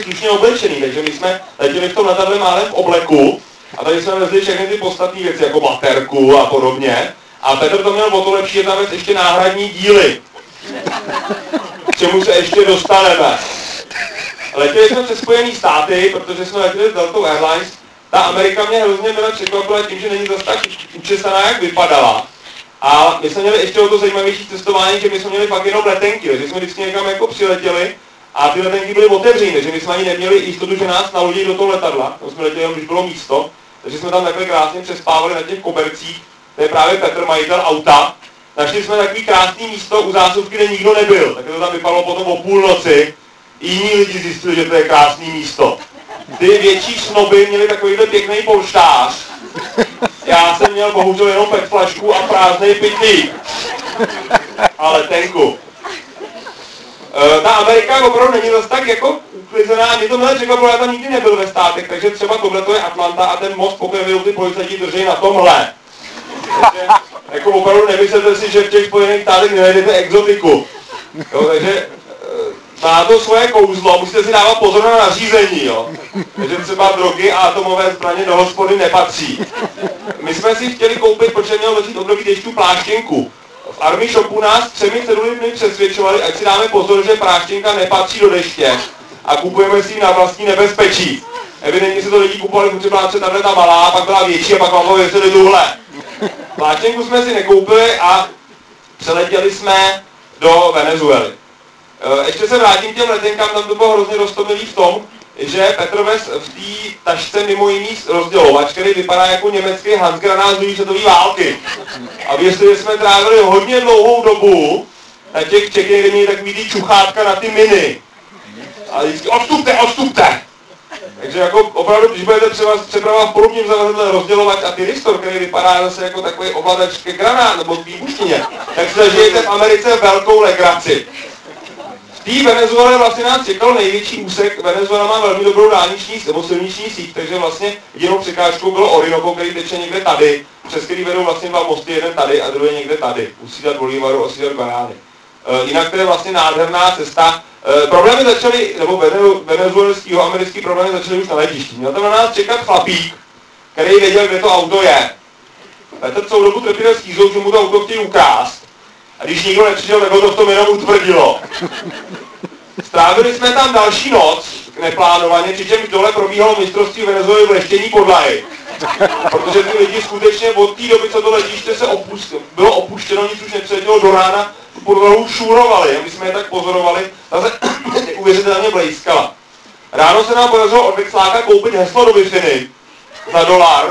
slušně oblečený, takže my jsme letěli v tom letadle málem v obleku a tady jsme vezli všechny ty podstatné věci, jako baterku a podobně. A Petr to měl o to lepší, že tam je ještě náhradní díly, k čemu se ještě dostaneme. Letěli jsme přes Spojené státy, protože jsme letěli s Delta Airlines. Ta Amerika mě hrozně mile překvapila tím, že není zase tak učesaná, jak vypadala. A my jsme měli ještě o to zajímavější cestování, že my jsme měli fakt jenom letenky, takže jsme vždycky někam jako přiletěli a ty letenky byly otevřené, takže my jsme ani neměli jistotu, že nás nalodí do toho letadla, tam jsme letěli jenom, když bylo místo, takže jsme tam takhle krásně přespávali na těch kobercích, to je právě Petr, majitel auta. Našli jsme takový krásný místo u zásuvky, kde nikdo nebyl, tak to tam vypadalo potom o půlnoci. Jiní lidi zjistili, že to je krásný místo. Ty větší snoby měli takovýhle pěkný polštář. Já jsem měl bohužel jenom PET flašku a prázdnej pytlík. Ale tenku. Ta Amerika opravdu není zase tak jako uklizená. Mě to milé překvapilo, já tam nikdy nebyl ve státech, takže třeba tohle to je Atlanta a ten most, po kterém ty policajti drží na tomhle. Takže, jako opravdu nemyslete si, že v těch Spojených státech nenajdete exotiku. Jo, takže má to svoje kouzlo, musíte si dávat pozor na nařízení, jo. Takže třeba drogy a atomové zbraně do hospody nepatří. My jsme si chtěli koupit, protože měl začít období dešťů, pláštěnku. V Army Shopu nás 3 cedulemi přesvědčovali, ať si dáme pozor, že pláštěnka nepatří do deště a kupujeme si ji na vlastní nebezpečí. Evidentně si to lidi kupovali, protože byla třeba ta malá, pak byla větší a pak vám pověřili tuhle. Pláštěnku jsme si nekoupili a přeletěli jsme do Venezuely. Ještě se vrátím k těm letenkám, tam to bylo hrozně roztomilý v tom, že Petr vez v té tašce mimo jiný rozdělovač, který vypadá jako německý Hansgranát z druhé světové války. A věřte, že jsme trávili hodně dlouhou dobu na těch check-in, kde měli takový ty čuchátka na ty miny. A vždycky odstupte! Takže jako opravdu, když budete přepravovat v podobném zavazadle rozdělovač a tyristor, který vypadá zase jako takový ovladač ke granát nebo k výbuštině, tak si zažijete v Americe velkou legraci. V té Venezuele vlastně nás čekal největší úsek. Venezuela má velmi dobrou dálniční nebo silniční síť, takže vlastně jedinou překážkou bylo Orinoco, který teče někde tady, přes který vedou vlastně 2 mosty, jeden tady a druhý někde tady. U Ciudad Bolívaru a Ciudad Guarány. Jinak to je vlastně nádherná cesta. Problémy začaly, nebo venezuelský, americký problémy začaly už na letišti. Měl tam na nás čekat chlapík, který věděl, kde to auto je. Petr celou dobu trpěl schýzou, že mu to auto chtějí ukrást. A když nikdo nepřišel, tak ho to v tom jenom utvrdilo. Strávili jsme tam další noc, neplánovaně, přičemž dole probíhalo mistrovství Venezuely v leštění podlahy. Protože ty lidi skutečně od té doby, co to letiště se bylo opuštěno, nic už nepřiletělo do rána, tu podlahu šurovali. A my jsme je tak pozorovali, ta se neuvěřitelně blejskala. Ráno se nám podařilo od Vexláka koupit heslo do Wi-Fi za $1.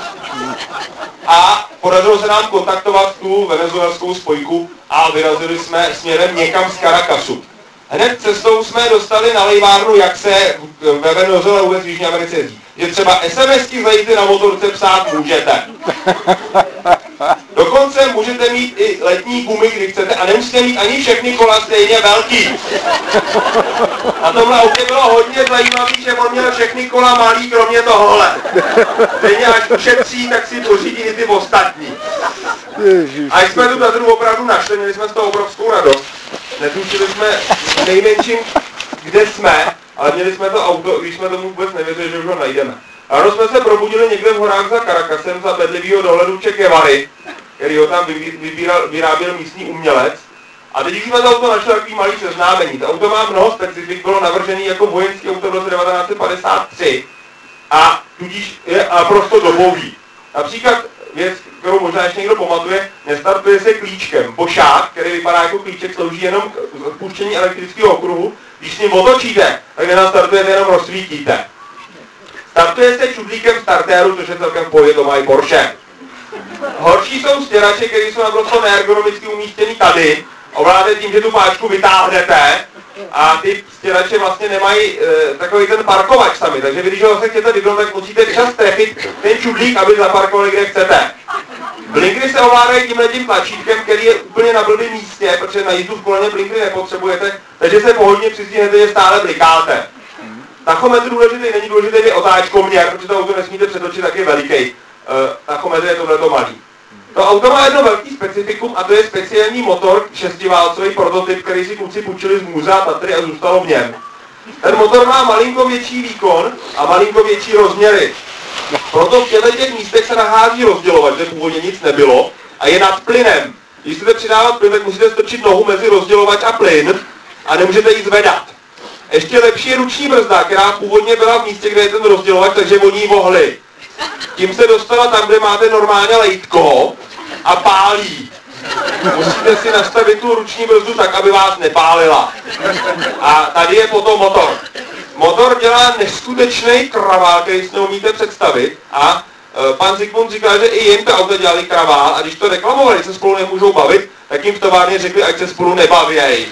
A podařilo se nám kontaktovat tu venezuelskou spojku a vyrazili jsme směrem někam z Caracasu. Hned cestou jsme dostali na lejvárnu, jak se ve Venezuele vůbec v Jižní Americe jezdí. Že třeba SMS-ky za jízdy na motorce psát můžete. Dokonce můžete mít i letní gumy, kdy chcete, a nemusíte mít ani všechny kola stejně velký. Na tomhle autě bylo hodně zajímavý, že on měl všechny kola malý, kromě tohohle. Stejně až ušetří, tak si pořídí i ty ostatní. A jak jsme tu Tatru opravdu našli, měli jsme z toho obrovskou radost. Netušili jsme nejmenším, kde jsme, ale měli jsme to auto, když jsme tomu vůbec nevěřili, že už ho najdeme. Ráno jsme se probudili někde v horách za Caracasem za bedlivýho dohledu Che Guevary, který ho tam vyráběl místní umělec. A teď jsme to auto našli takový malý seznámení. To auto má mnoho specifik, bylo navržený jako vojenský auto v roce 1953 a tudíž je naprosto dobový. Například věc, kterou možná ještě někdo pamatuje, nestartuje se klíčkem. Bošák, který vypadá jako klíček, slouží jenom k odpuštění elektrického okruhu. Když s ním otočíte, tak nenastartujete, jenom rozsvítíte. Startuje se čudlíkem startéru, což je celkem v pohodě, to mají Porsche. Horší jsou stěrače, které jsou naprosto neergonomicky umístěný tady. Ovládáte tím, že tu páčku vytáhnete a ty stěrače vlastně nemají takový ten parkovač sami. Takže vy, když ho zase chcete vypnout, tak musíte čas trefit ten čudlík, aby zaparkovali, kde chcete. Blinkry se ovládají tímhletím tlačítkem, který je úplně na blbým místě, protože na jízdu v koleně blinkry nepotřebujete, takže se pohodlně přistihnete, že stále blikáte. Tachometr důležitý není důležitý je otáčkoměr, protože to auto nesmíte přetočit, tak je veliký. Tachometr je tohleto malý. To auto má jedno velký specifikum a to je speciální motor, 6válcový prototyp, který si kluci půjčili z muzea Tatry a zůstalo v něm. Ten motor má malinko větší výkon a malinko větší rozměry. Proto v těch místech se nachází rozdělovač, kde původně nic nebylo a je nad plynem. Když chcete přidávat plyn, tak musíte strčit nohu mezi rozdělovač a plyn a nemůžete ji zvedat. Ještě lepší je ruční brzda, která původně byla v místě, kde je ten rozdělovač, takže oni ji vohli. Tím se dostala tam, kde máte normálně lejtko a pálí. Musíte si nastavit tu ruční brzdu tak, aby vás nepálila. A tady je potom motor. Motor dělá neskutečný kravál, který si neumíte představit a pan Zikmund říkal, že i jim to auto dělali kravál a když to reklamovali, se spolu nemůžou bavit, tak jim v továrně řekli, ať se spolu nebavěj.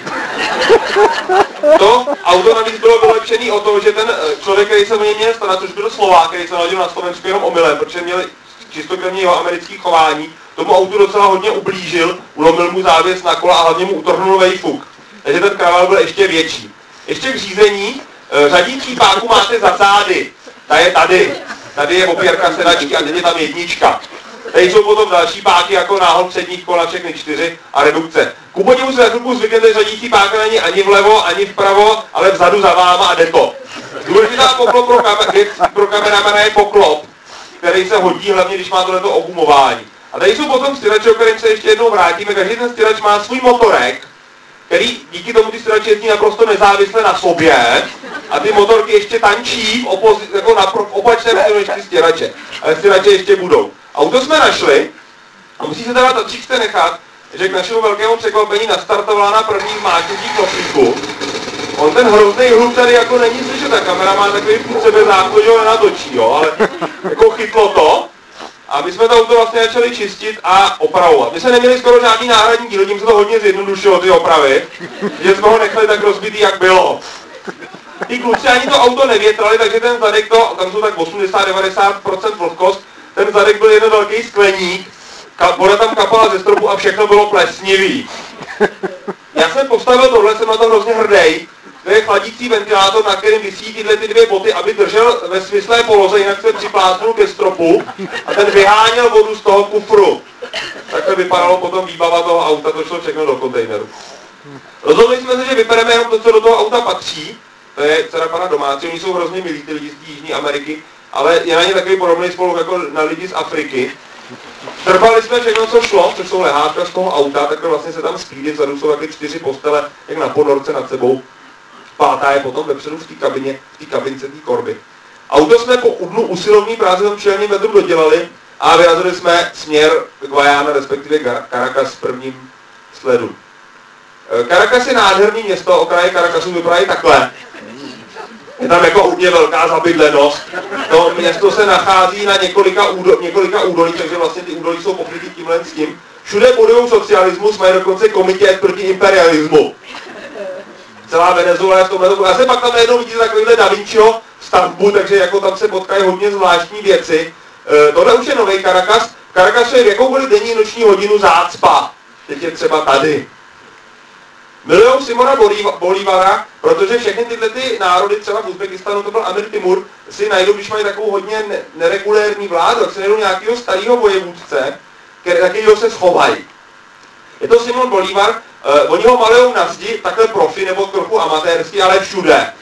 To auto navíc bylo vylepšený o to, že ten člověk, který se o něj měl starat, což byl Slovák, který se narodil na Slovensku jenom omylem, protože měl čistokrevně jeho americký chování, tomu autu docela hodně ublížil, ulomil mu závěs na kola a hlavně mu utrhnul vejfuk. Takže ten kravál byl ještě větší. Ještě k řízení, řadící páku máte za zády. Ta je tady. Tady je opěrka sedačky a teď je tam jednička. Tady jsou potom další páky jako náhod předních kol na všechny 4 a redukce. Ku podivu se za chvilku zvyknete, že řadící páka není ani vlevo, ani vpravo, ale vzadu za váma a jde to. Důležitá poklop pro kameramana je poklop, který se hodí hlavně, když má tohleto ogumování. A tady jsou potom styrače, o kterém se ještě jednou vrátíme. Každý ten styrač má svůj motorek, který díky tomu ty styrače jezdí naprosto nezávisle na sobě a ty motorky ještě tančí jako na opačném směru než ty stěrače. Ale stěrače ještě budou. Auto jsme našli a musí se teda tačičce nechat, že k našemu velkému překvapení nastartovala na první zmáčknutí knoflíku. On ten hrozný hluk tady jako není slyšet, ta kamera má takový půl sebe základ, že ho nenatočí, jo, ale jako chytlo to. A my jsme to auto vlastně začali čistit a opravovat. My jsme neměli skoro žádný náhradní díl, tím se to hodně zjednodušilo, ty opravy, že jsme ho nechali tak rozbitý, jak bylo. Ty kluci ani to auto nevětrali, takže ten zadek, tam jsou tak 80-90% vlhkost, ten zadek byl jeden velký skleník, voda tam kapala ze stropu a všechno bylo plesnivý. Já jsem postavil tohle, jsem na to hrozně hrdý. To je chladící ventilátor, na kterém visí tyhle ty dvě boty, aby držel ve svislé poloze, jinak se připlácnul ke stropu a ten vyháněl vodu z toho kufru. Takhle vypadalo potom výbava toho auta, to šlo všechno do kontejneru. Rozhodli jsme se, že vypereme jenom to, co do toho auta patří. To je dcera pana domácí, oni jsou hrozně milí, ty lidi z Jižní Ameriky, ale je na ně takový podobný spolu jako na lidi z Afriky. Trpali jsme všechno, co šlo, což jsou lehátka z toho auta, takhle vlastně se tam spí, vzadu jsou taky 4 postele, jak na ponorce nad sebou. Pátá je potom vepředu v té kabině, v té kabince té korby. Auto jsme po dnu usilovný práce v čelním vedru dodělali a vyrazili jsme směr Guayana, respektive Caracas v prvním sledu. Caracas je nádherný město, okraje Caracasu vypadají takhle. Je tam jako hodně velká zabydlenost. To město se nachází na několika údolí, takže vlastně ty údolí jsou pokrytý tímhle s tím. Všude budují socialismus, mají dokonce komitét proti imperialismu. Celá Venezuela je v tomhle. Já se pak tam najednou vidíte takovýhle Da Vinciho stavbu, takže jako tam se potkají hodně zvláštní věci. Tohle už je nový Caracas. V Caracasu je v jakoukoliv denní noční hodinu zácpa. Teď je třeba tady. Milujou Simona Bolívara, protože všechny tyhle ty národy, třeba v Uzbekistánu, to byl Amir Timur, si najdou, když mají takovou hodně neregulérní vládu, tak si najdou nějakého starého vojevůdce, kterého se schovají. Je to Simon Bolívar, oni ho malujou na zdi, takhle profi nebo trochu amatérsky, ale všude.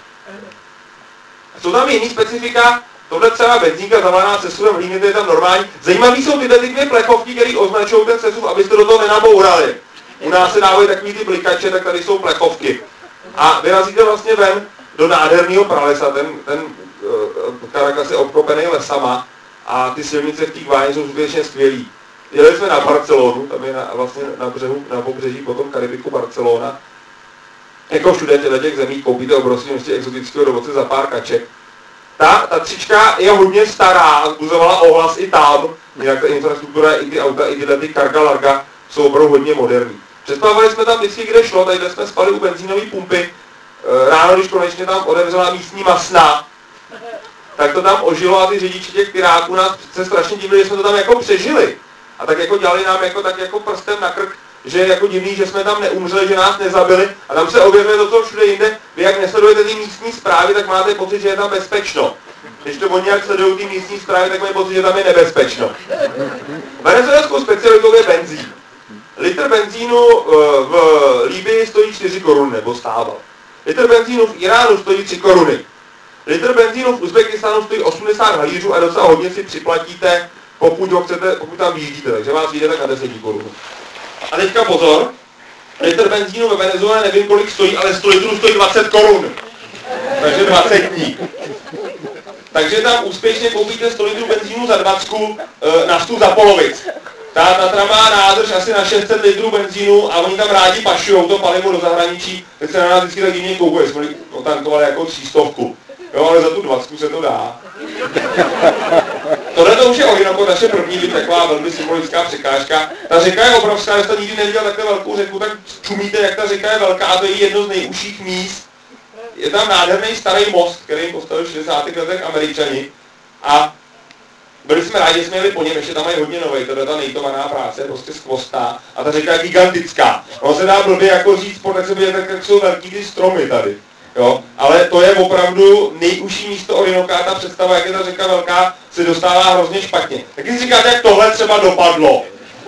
Jsou tam jiný specifika, tohle celá benzínka zavalená sesuvem hlíny, to je tam normální. Zajímavý jsou tyhle ty dvě plechovky, které označují ten sesuv, abyste do toho nenabourali. U nás se dávají takový ty blikače, tak tady jsou plechovky. A vyrazíte vlastně ven do nádherného pralesa, ten Caracas je obklopený lesama a ty silnice v té Guajaně jsou skutečně skvělý. Jeli jsme na Barcelonu, tam je vlastně na pobřeží potom Karibiku Barcelona. Jako všude v těch zemích koupíte obrovské množství exotického ovoce za pár kaček. Ta tříčka je hodně stará, vzbuzovala ohlas i tam, jinak ta infrastruktura, i ty auta, i tyhle ty Carga Larga jsou opravdu hodně moderní. Přespávali jsme tam vždycky, kde šlo, tady jsme spali u benzínové pumpy. Ráno, když konečně tam otevřela místní masna, tak to tam ožilo a ty řidiči těch Piráků nás se strašně divili, že jsme to tam jako přežili. A tak jako dělali nám jako prstem na krk, že je jako divný, že jsme tam neumřeli, že nás nezabili. A tam se objevuje to, co všude jinde. Vy jak nesledujete ty místní zprávy, tak máte pocit, že je tam bezpečno. Když to oni jak sledují ty místní zprávy, tak mají pocit, že tam je nebezpečno. Venezuelskou specialitou je benzín. Litr benzínu v Libyi stojí 4 koruny, nebo stával. Litr benzínu v Iránu stojí 3 koruny. Litr benzínu v Uzbekistánu stojí 80 halířů a docela hodně si připlatíte, pokud tam vyjíždíte, takže vás vyjde tak na 10 korun. A teďka pozor, litr benzínu ve Venezuele nevím kolik stojí, ale 100 litrů stojí 20 korun. Takže 20 dní. Takže tam úspěšně koupíte 100 litrů benzínu za 20 na stůl za polovic. Ta má nádrž asi na 600 litrů benzínu a oni tam rádi pašujou to palivo do zahraničí, tak se na nás vždycky tak divně koukají, jsme otankovali jako 300. Jo, ale za tu 20 se to dá. Tohle to už je Orinoco, naše první byt, taková velmi symbolická překážka. Ta řeka je obrovská, když jste nikdy neviděl takhle velkou řeku, tak čumíte, jak ta řeka je velká a to je jedno z nejužších míst. Je tam nádherný starý most, který jim postavili v 60. letech Američani. A byli jsme rádi, že jsme jeli po něm, ještě tam mají hodně novej, to je ta nejtovaná práce, prostě skvostná. A ta řeka je gigantická. No se dá blbě jako říct, tak se bude, tak jsou velký ty stromy tady. Jo, ale to je opravdu nejužší místo Orinoca, ta představa, jak je ta řeka velká, se dostává hrozně špatně. Taky si říkáte, jak tohle třeba dopadlo.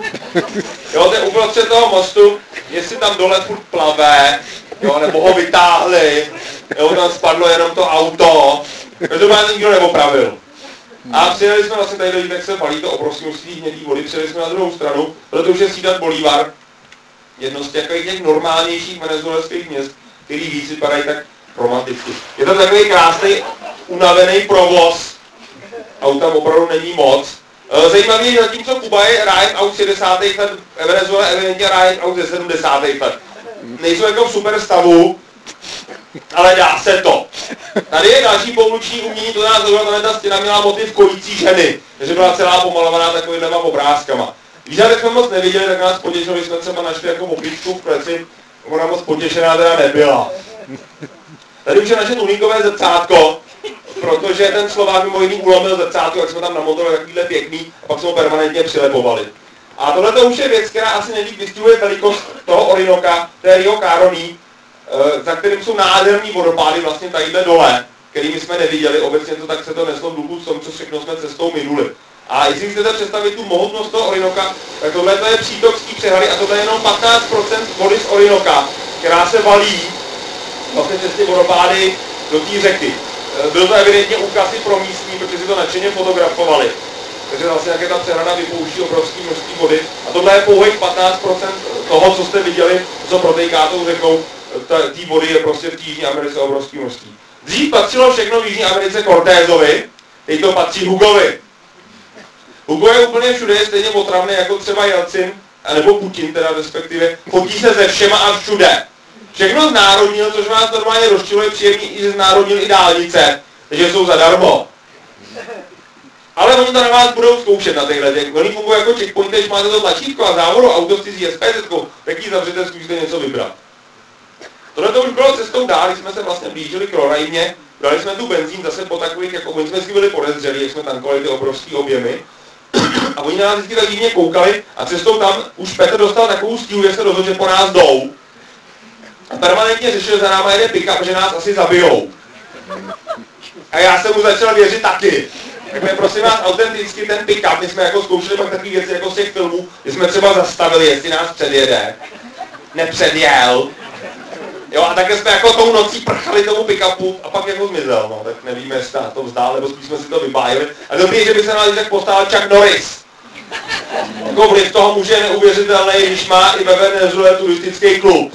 Jo, to je uprostřed toho mostu, jestli tam dole furt plave, jo, nebo ho vytáhli, jo, tam spadlo jenom to auto, to má nikdo neopravil. A přijeli jsme vlastně tady do jak se balí to obrovské množství hnědý vody, přijeli jsme na druhou stranu, protože už je Ciudad Bolívar, jedno z těch normálnějších venezuelských měst, který víc vypadají tak romanticky. Je to takový krásný, unavený provoz, auta opravdu není moc. Zajímavý je, zatímco Kuba je rájem aut 60. let, Venezuela evidentně rájem aut ze 70. let. Nejsou jako v super stavu, ale dá se to. Tady je další pouliční umění, to nás zajímá, ta stěna měla motiv kojící ženy, takže byla celá pomalovaná takovýhlema obrázkama. Výsledek jsme moc neviděli, tak nás potěšili, jsme třeba našli jako obličku v kleci, ona moc potěšená teda nebyla. Tady už je naše tuníkové zrcátko, protože ten Slovák mimo jiný ulomil zrcátko, jak jsme tam namontovali takovýhle pěkný a pak jsme ho permanentně přilepovali. A tohle to už je věc, která asi nejvíc vystihuje velikost toho Orinoca, to je Rio Caroni, za kterým jsou nádherný vodopády vlastně tadyhle dole, kterými jsme neviděli, obecně to tak se to neslo v duchu v tom, co všechno jsme cestou minuli. A jestli chcete představit tu mohutnost toho Orinoca, tak tohle to je přítokský přehrady a tohle je jenom 15% vody z Orinoca, která se valí vlastně přes ty vodopády do té řeky. Byl to evidentně úkaz i pro místní, protože si to nadšeně fotografovali. Takže vlastně jak je ta přehrada vypouští obrovské množství vody. A tohle je pouhých 15% toho, co jste viděli, co protéká tou řekou. Té vody je prostě v Jižní Americe obrovské množství. Dřív patřilo všechno v Jižní Americe Cortézovi, teď to patří Hugovi. Hugo je úplně všude, je stejně otravný jako třeba Jelcin, nebo Putin teda respektive, chodí se ze všema a všude. Všechno znárodnil, což vás normálně rozčiluje, příjemný, i že znárodnil i dálnice, takže jsou zadarmo. Ale oni to na vás budou zkoušet na těchto těch. Oni fungují jako checkpointy, když máte to tlačítko a závodu autovci s SPZ-kou, tak ji zavřete, zkusíte něco vybrat. Tohle to už bylo cestou dál, když jsme se vlastně blížili k Roraimě, dali jsme tu benzín zase po takových, jako oni jsme si byli podezřelí, jak jsme tankovali ty obrovské objemy. A oni na nás vždycky tak divně koukali a cestou tam už Petr dostal takovou stíhu, že se rozhodl, že po nás jdou. A permanentně řešil, za náma jede pick-up, že nás asi zabijou. A já jsem mu začal věřit taky. Tak prosím vás, autenticky ten pick-up, my jsme jako zkoušeli pak takové věci jako z těch filmů, že jsme třeba zastavili, jestli nás předjede. Nepředjel. Jo, a také jsme jako tou nocí prchali tomu pick-upu a pak jako zmizel, no, tak nevíme, jestli na to vzdál, nebo spíš jsme si to vybájili. A dobrý, že by se nás tak postál Chuck Norris. Jako vliv toho muže je neuvěřitelný, když má i ve Venezuele turistický klub.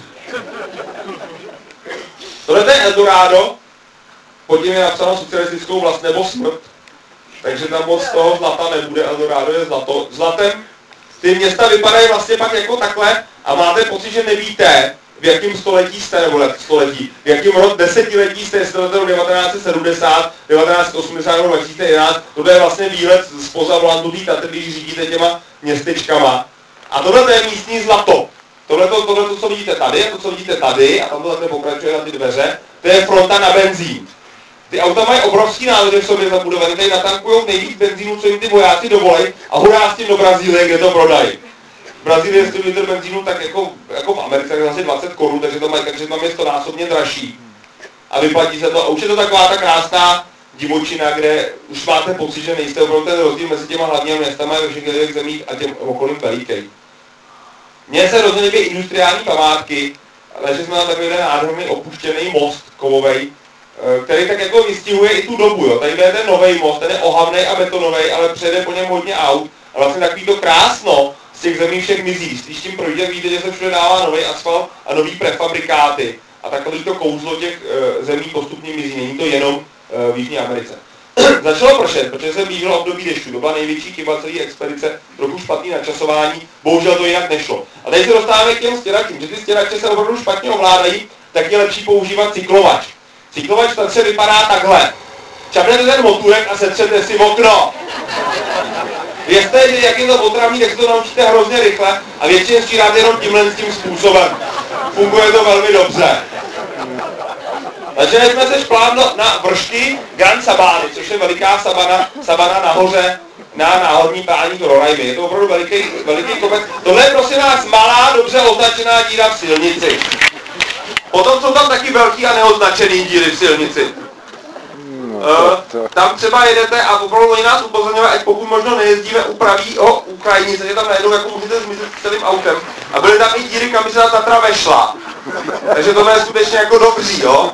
Tohle je Eldorado, pod tím je napsáno socialistickou vlast nebo smrt, takže tam moc toho zlata nebude, Eldorado je zlato. Zlatem ty města vypadají vlastně pak jako takhle a máte pocit, že nevíte, v jakém století jste, nebo století, v jakém desetiletí jste, jestli to 1970, 1980 nebo 2011, tohle je vlastně výlet spoza volantu té Tatry, když řídíte těma městečkama. A tohle je místní zlato. Tohle, co vidíte tady, a to, co vidíte tady, a tam to takhle pokračuje na ty dveře, to je fronta na benzín. Ty auta mají obrovský nálože v sobě zabudované, tady natankujou nejvíc benzínu, co jim ty vojáci dovolej, a hurá s tím do Brazílie, kde to prodají. V Brazílii je 100 litr benzínu tak jako v Americe, tak asi 20 korun, takže to mají, takže tam je 100násobně dražší. A vyplatí se to, a už je to taková ta krásná divočina, kde už máte pocit, že nejste opravdu ten rozdíl mezi těma hlavními městama ve všech těch zemích a těm okolím velikej. Mně se hrozně líbí industriální památky, A takže jsme na takový nádherný opuštěný most kovovej, který tak jako vystihuje i tu dobu, jo. Tady je ten nový most, ten je ohavnej a betonový, ale přejde po něm hodně aut. A vlastně takový to krásno z těch zemí všech mizí. Když tím projde, víte, že se všude dává nový asfalt a nový prefabrikáty. A takový to kouzlo těch zemí postupně mizí. Není to jenom v Jižní Americe. Začalo pršet, protože se blížilo období dešťů. To byla největší chyba celé expedice, trochu špatný načasování, bohužel to jinak nešlo. A teď se dostáváme k těm stěračím, že ty stěrače se opravdu špatně ovládají, tak je lepší používat cyklovač. Cyklovač se vypadá takhle. Čapnete ten motůrek a setřete si okno. Věřte, že jak je to otravný, tak se to naučíte hrozně rychle a většině stříráte jenom tímhle tím způsobem. Funguje to velmi dobře. Začali jsme se šplát na vršky Gran Sabany, což je veliká sabana nahoře na náhodní pání Roraimy. Je to opravdu veliký kopec. Tohle je prosím vás malá, dobře označená díra v silnici. Potom jsou tam taky velký a neoznačený díry v silnici. Tam třeba jedete a opravdu oni nás upozorňovali, ať pokud možno nejezdíme upraví o Ukrajině, takže tam najednou jako můžete zmizet s celým autem. A byly tam i díry, kam by se ta Tatra vešla. Takže tohle je skutečně jako dobří, jo.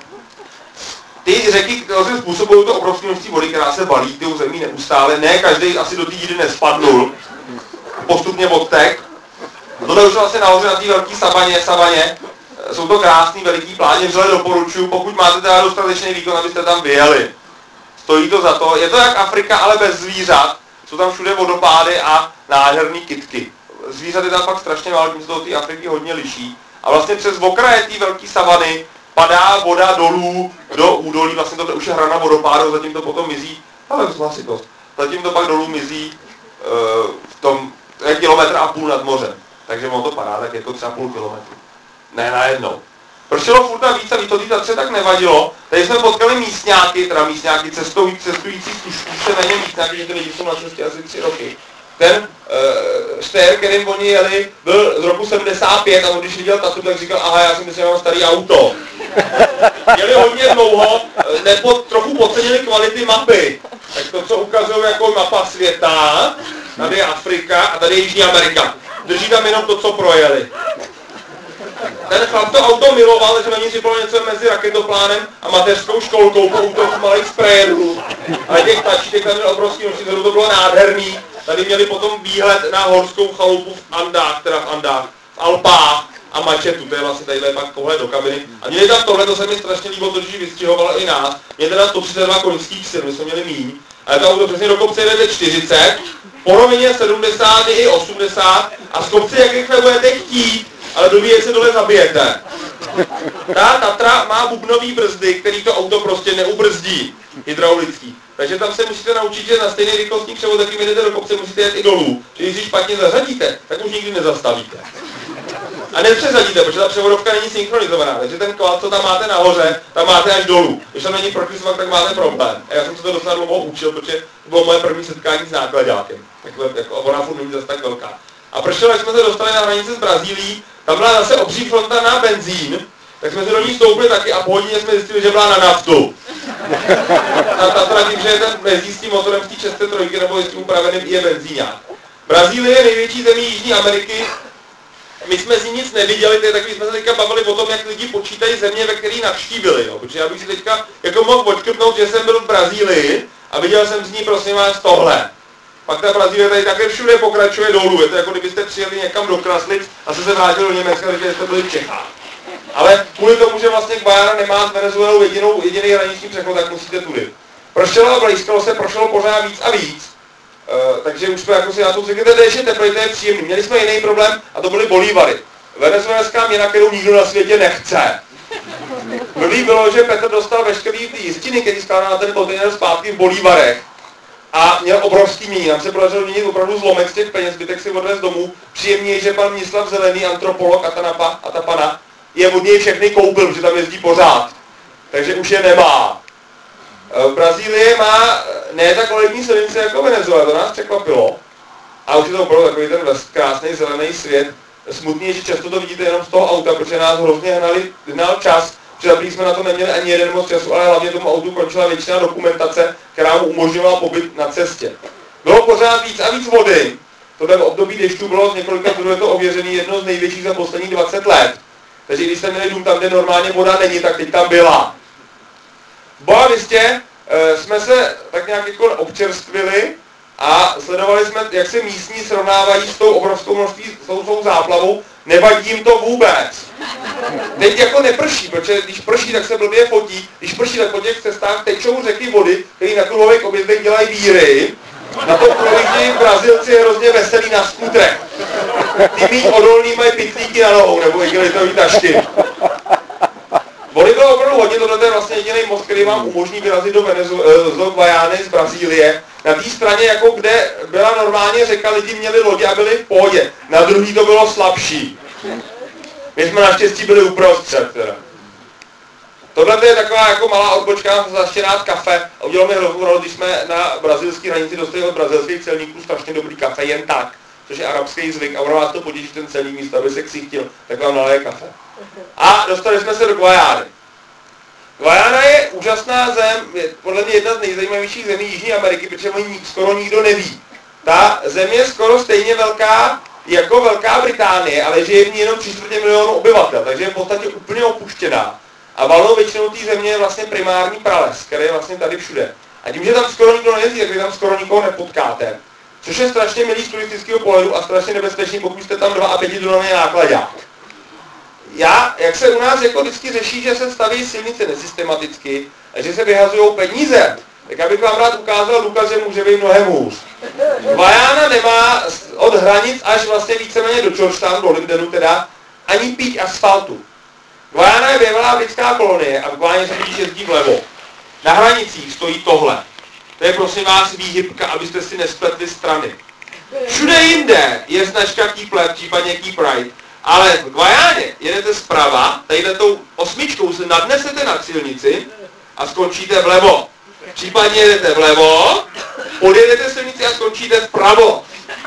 Ty řeky způsobují to obrovské množství vody, která se balí ty zemí neustále. Ne každý asi do té díry nespadnul. Postupně odtek. Tohle už vlastně nahoře na té velké sabaně. Jsou to krásný veliký pláně, vřele doporučuji, pokud máte teda dostatečný výkon, abyste tam vyjeli. Stojí to za to. Je to jak Afrika, ale bez zvířat. Jsou tam všude vodopády a nádherný kytky. Zvířat je tam fakt strašně málo, tím se to od té Afriky hodně liší. A vlastně přes okraje té velké savany padá voda dolů do údolí, vlastně to už je hrana vodopádu, zatím to potom mizí, ale hlasitost. Zatím to pak dolů mizí v tom 1,5 kilometru nad mořem. Takže ono to padá tak jako třeba půl kilometru. Ne najednou. Pršelo furt a víc, to té Tatře tak nevadilo. Tady jsme potkali místňáky, cestující víceméně místňáky, že ty lidi jsou na cestě asi 3 roky. Ten štér, kterým oni jeli, byl z roku 75 a on když viděl Tatru, tak říkal, aha, já si myslím, že mám starý auto. Jeli hodně dlouho, trochu podcenili kvality mapy. Tak to, co ukazují jako mapa světa, tady je Afrika a tady je Jižní Amerika. Drží tam jenom to, co projeli. Ten chlap to auto miloval, že na ní bylo něco mezi raketoplánem a mateřskou školkou po útoku malých sprayerů. Ale těch tačítek tam měl obrovský noční, to bylo nádherný. Tady měli potom výhled na horskou chalupu v Andách, v Alpách a mačetu, to je vlastně tadyhle pak pohled do kabiny. A měli tam tohle, to se mi strašně líbilo, to, že vystřihovalo i nás. Měli teda 132 koňských sil, my jsme měli míň. Ale to auto přesně do kopce jede 40, po rovině 70 i 80 a z kopce jak rychle budete chtít, ale dobíje se dole zabijete. Ta Tatra má bubnový brzdy, který to auto prostě neubrzdí, hydraulický. Takže tam se musíte naučit, že na stejný rychlostní převod, jakým jdete do kopce, musíte jet i dolů. Že když si špatně zařadíte, tak už nikdy nezastavíte. A nepřezadíte, protože ta převodovka není synchronizovaná, takže ten kval, co tam máte nahoře, tam máte až dolů. Když tam není protisvak, tak máte problém. A já jsem se to docela dlouho učil, protože to bylo moje první setkání s nákladákem. Takhle, jako, ona furt není zase tak velká. A pršelo, jak jsme se dostali na hranici s Brazílií, tam byla zase obří fronta na benzín, tak jsme se do ní stoupili taky a po hodině jsme zjistili, že byla na naftu. A Tatra tím, že je ten jezdí s tím motorem z té 603 nebo s tím upraveným je benzíňák. Brazílie je největší zemí Jižní Ameriky. My jsme z ní nic neviděli, takže jsme se teďka bavili o tom, jak lidi počítají země, ve které navštívili. Jo. Protože já bych si teďka jako mohl odškrtnout, že jsem byl v Brazílii a viděl jsem z ní, prosím vás, tohle. Pak ta Brazílie tady také všude pokračuje dolů. Je to jako kdybyste přijeli někam do Kraslic a se vrátili do Německa, takže jste byli v Čechách. Ale kvůli tomu, že vlastně Guayana nemá s Venezuelou jediný hraniční přechod, tak musíte tudy. Prošlo a blízkalo se, prošlo pořád víc a víc. Takže už jsme jako si na to řekli, to je teplý, to je příjemný. Měli jsme jiný problém a to byly bolívary. Venezuelská měna, kterou nikdo na světě nechce. Blbý bylo, že Petr dostal veškerý ty jistiny, který skládal na ten kontejner zpátky v bolívarech. A měl obrovský mění. Nám se podařilo měnit opravdu zlomek z těch peněz, zbytek si odvez domů. Příjemně je, že pan Mislav Zelený, antropolog Atapana, je od něj všechny koupil, že tam jezdí pořád. Takže už je nemá. Brazílie má ne tak kvalitní silnice jako Venezuela, to nás překvapilo. A už je to opravdu takový ten krásný zelený svět. Smutný je, že často to vidíte jenom z toho auta, protože nás hrozně hnal čas. Protože jsme na to neměli ani jeden moc času, ale hlavně tomu autu končila většina dokumentace, která mu umožňovala pobyt na cestě. Bylo pořád víc a víc vody. Tohle v období dešťů bylo z několika zdrojů to ověřený jedno z největších za posledních 20 let. Takže když jste měli dům tam, kde normálně voda není, tak teď tam byla. V Boa Vistě jsme se tak nějak jako občerstvili a sledovali jsme, jak se místní srovnávají s tou obrovskou množství, s tou záplavou. Nevadí jim to vůbec. Teď jako neprší, protože když prší, tak se blbě fotí. Když prší, tak po těch cestách tečou řeky vody, které na kruhových objezdech dělají víry. Na to projíždějí Brazilci hrozně veselí na skutrech. Ty míň odolný mají pytlíky na nohou, nebo igelitový tašky. Vody bylo opravdu hodně, tohle je vlastně jediný most, který vám umožní vyrazit do Guajány z Brazílie. Na té straně, jako kde byla normálně řeka, lidi měli lodě a byli v pohodě. Na druhý to bylo slabší. My jsme naštěstí byli uprostřed teda. Tohle je taková jako malá odbočka za Štěnát kafe a udělalo mi hroznou radost, když jsme na brazilské hranici dostali od brazilských celníků strašně dobrý kafe jen tak, což je arabský zvyk a ono vás to potěší ten celník místo, aby se ksichtil, tak vám naleje kafe. A dostali jsme se do Guajány. Guajána je úžasná zem, je podle mě jedna z nejzajímavějších zemí Jižní Ameriky, protože o ní skoro nikdo neví. Ta zem je skoro stejně velká jako Velká Británie, ale žije v ní jenom 3/4 milionu obyvatel, takže je v podstatě úplně opuštěná. A valnou většinou té země je vlastně primární prales, který je vlastně tady všude. A tím, že tam skoro nikdo nejezdí, tak vy tam skoro nikoho nepotkáte. Což je strašně milý z turistického pohledu a strašně nebezpečný, pokud jste tam 2 a 5 tunový nákladák. Jak se u nás jako vždycky řeší, že se staví silnice nesystematicky a že se vyhazují peníze, tak abych vám rád ukázal důkaz, že může být mnohem hůř. Guajána nemá od hranic až vlastně víceméně do Georgetownu, do Libdenu teda, ani píď asfaltu. Guajána je bývalá britská kolonie a v Guajáně se totiž jezdí vlevo. Na hranicích stojí tohle. To je prosím vás výhybka, abyste si nespletli strany. Všude jinde je značka Keep Left, případně Keep Right. Ale v Guajáně jedete zprava, tadyhle tou 8 se nadnesete na silnici a skončíte vlevo. Případně jedete vlevo, odjedete silnici a skončíte vpravo.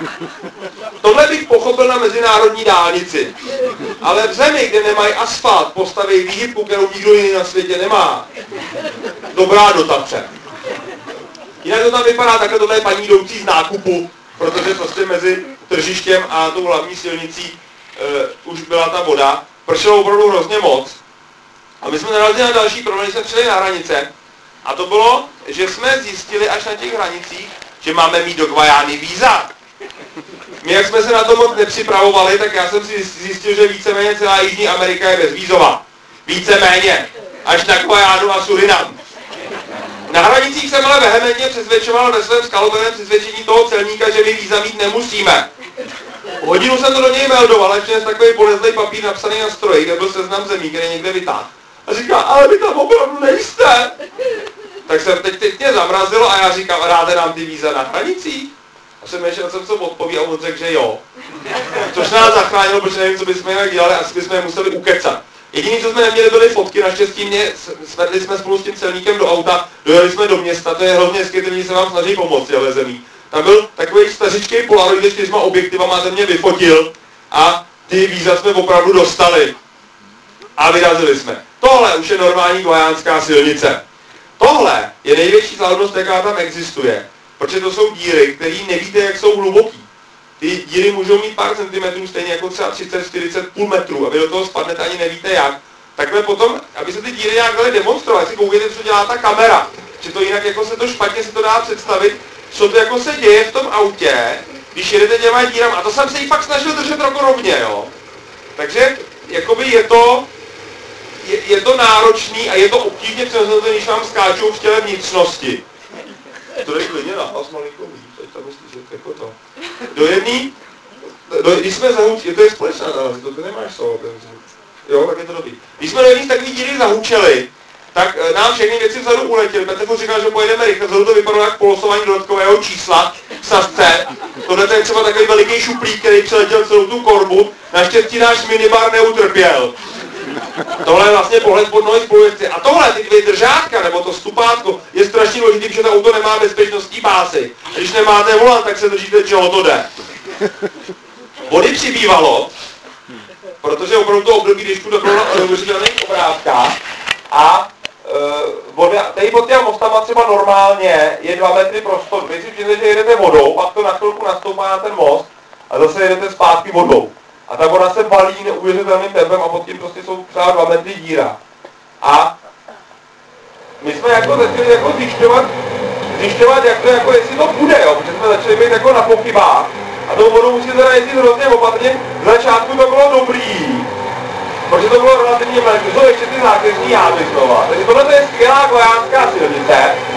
Tohle bych pochopil na mezinárodní dálnici. Ale v zemi, kde nemají asfalt, postaví výhybku, kterou nikdo jiný na světě nemá. Dobrá dotace. Jinak to tam vypadá takhle, tohle je paní jdoucí z nákupu, protože prostě mezi tržištěm a tou hlavní silnicí už byla ta voda. Pršelo opravdu hrozně moc. A my jsme narazili na další problém, když jsme přijeli na hranice. A to bylo, že jsme zjistili až na těch hranicích, že máme mít do Guajány víza. My, jak jsme se na to moc nepřipravovali, tak já jsem si zjistil, že víceméně celá Jižní Amerika je bezvízová. Víceméně. Až na Guajánu a Surinam. Na hranicích jsem ale vehementně přesvědčoval ve svém skalobeném přesvědčení toho celníka, že my víza mít nemusíme. Hodinu jsem to do něj meldoval, ale přines takový polezlej papír napsaný na stroji, kde byl seznam zemí, který někde vytáhl. A říká, ale vy tam opravdu nejste. Tak jsem teď mě zamrazilo a já říkám, dáte nám ty víza na hranicích? A přemýšlel jsem, co odpoví a on řekl, že jo. Což nás zachránilo, protože nevím, co bychom jinak dělali, asi bychom je museli ukecat. Jediné, co jsme neměli, byly fotky, naštěstí svedli jsme spolu s tím celníkem do auta, dojeli jsme do města, to je hrozně hezky, že se vám snaží pomoci, ale zemí. Tam byl takový stařičkej Polaroid s 4 objektivama, ten mě vyfotil a ty víza jsme opravdu dostali. A vyrazili jsme. Tohle už je normální guajánská silnice. Tohle je největší záhodnost, jaká tam existuje. Protože to jsou díry, které nevíte, jak jsou hluboký. Ty díry můžou mít pár centimetrů, stejně jako třeba 30, 40, půl metru, a vy do toho spadnete, ani nevíte jak. Takhle potom, aby se ty díry nějak dali demonstrovat, si koukejte, co dělá ta kamera. Že to jinak jako se to špatně se to dá představit, co to jako se děje v tom autě, když jedete těma dírama. A to jsem se jí fakt snažil držet jako rovně, jo. Takže, jakoby je to náročný a je to obtížně přenositelné, když vám skáčou v těle vnitřnosti. To je klidně nahlas malinko víc, teď tam myslíš, že jako to. Když jsme zahučili, to je společná nahlas, to ty nemáš solo, ten zvuk. Jo, tak je to dobrý. Když jsme do jedných takových díry zahučeli, tak nám všechny věci vzadu uletěly. Petr říkal, že pojedeme rychle, vzadu to vypadalo jak polosování dodatkového čísla v sazce. Tohle je třeba takový veliký šuplík, který přeletěl celou tu korbu. Naštěstí náš minibar neutrpěl. Tohle je vlastně pohled pod nohy spolujezdci. A tohle, ty 2 držátka, nebo to stupátko, je strašně důležitý, protože to auto nemá bezpečnostní pásy. Když nemáte volant, tak se držíte, čeho to jde. Vody přibývalo, protože opravdu to období dešťů to bylo na neuvěřitelných obrázkách. A voda, tady pod těma mostama třeba normálně je 2 metry prostor. Když si přijde, že jedete vodou, pak to na chvilku nastoupá na ten most a zase jedete zpátky vodou. a ta voda se valí neuvěřitelným tempem a pod tím prostě jsou třeba 2 metry díra. A my jsme jako začali jako zjišťovat, jak to jako, jestli to bude, jo, protože jsme začali být jako na pochybách. A tou vodou musíte teda jezdit hrozně opatrně. Z začátku to bylo dobrý, protože to bylo relativně malé, to jsou ještě ty zákeřní jámy znova. Takže tohle je skvělá kojánská silnice.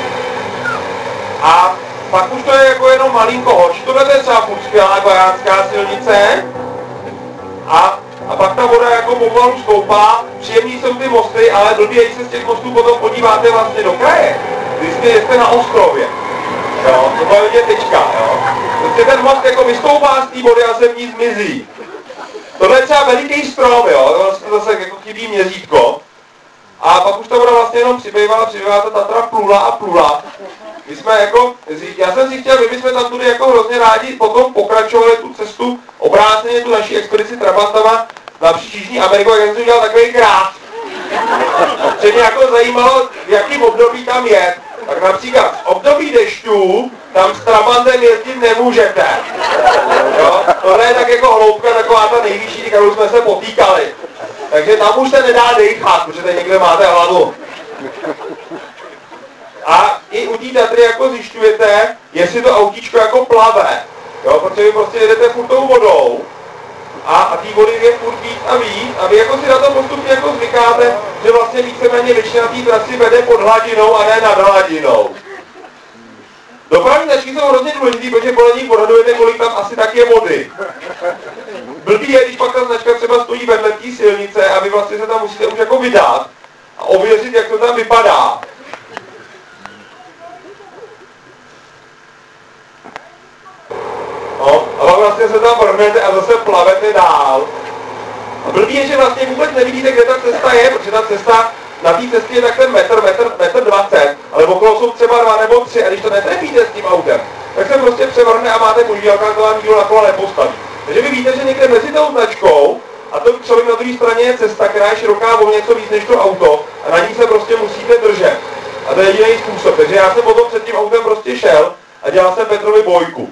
A pak už to je jako jenom malinko horší. Tohle je třeba furt skvělá kojánská silnice. A pak ta voda jako pomalu stoupá, příjemný jsou ty mosty, ale blbý, když se z těch mostů potom podíváte vlastně do kraje. Když jste na ostrově. Jo, to je tečka, jo. Prostě ten most jako vystoupá z té vody a se v ní zmizí. Tohle je třeba veliký strom, jo, to zase jako chybí měřítko. A pak už ta voda vlastně jenom přibývala, ta Tatra plula a plula. My jsme jako, já jsem si chtěl, my jsme tam tudy jako hrozně rádi potom pokračovali tu cestu obráceně, tu naší expedici Trabantama napříč Jižní Amerikou, jak jsem si udělal takový krát. Že mě jako zajímalo, v jakým období tam je. Tak například v období dešťů tam s Trabantem jezdit nemůžete. Jo? Tohle je tak jako hloubka, taková ta nejvyšší, kterou jsme se potýkali. Takže tam už se nedá dejchat, protože tady někde máte hlavu. A i u té Tatry jako zjišťujete, jestli to autíčko jako plave. Jo? Protože vy prostě jedete furt tou vodou a té vody je furt víc a víc a vy jako si na to postupně jako zvykáte, že vlastně víceméně většina té trasy vede pod hladinou a ne nad hladinou. Dopravní značky jsou hrozně důležitý, protože podle nich odhadujete, kolik tam asi tak je vody. Blbý je, když pak ta značka třeba stojí vedle té silnice a vy vlastně se tam musíte už jako vydat a ověřit, jak to tam vypadá. No, a pak vlastně se tam vrhnete a zase plavete dál. A blbý je, že vlastně vůbec nevidíte, kde ta cesta je, protože ta cesta na té cestě je tak ten metr 20, ale okolo jsou třeba 2 nebo 3 a když to netrefíte s tím autem, tak se prostě převrhne a máte podívalka, to vám nikdo na kola nepostaví. Takže vy víte, že někde mezi tou značkou a to člověk na druhé straně je cesta, která je široká o něco víc než to auto a na ní se prostě musíte držet. A to je jediný způsob. Takže já jsem potom před tím autem prostě šel a dělal jsem Petrovi bojku.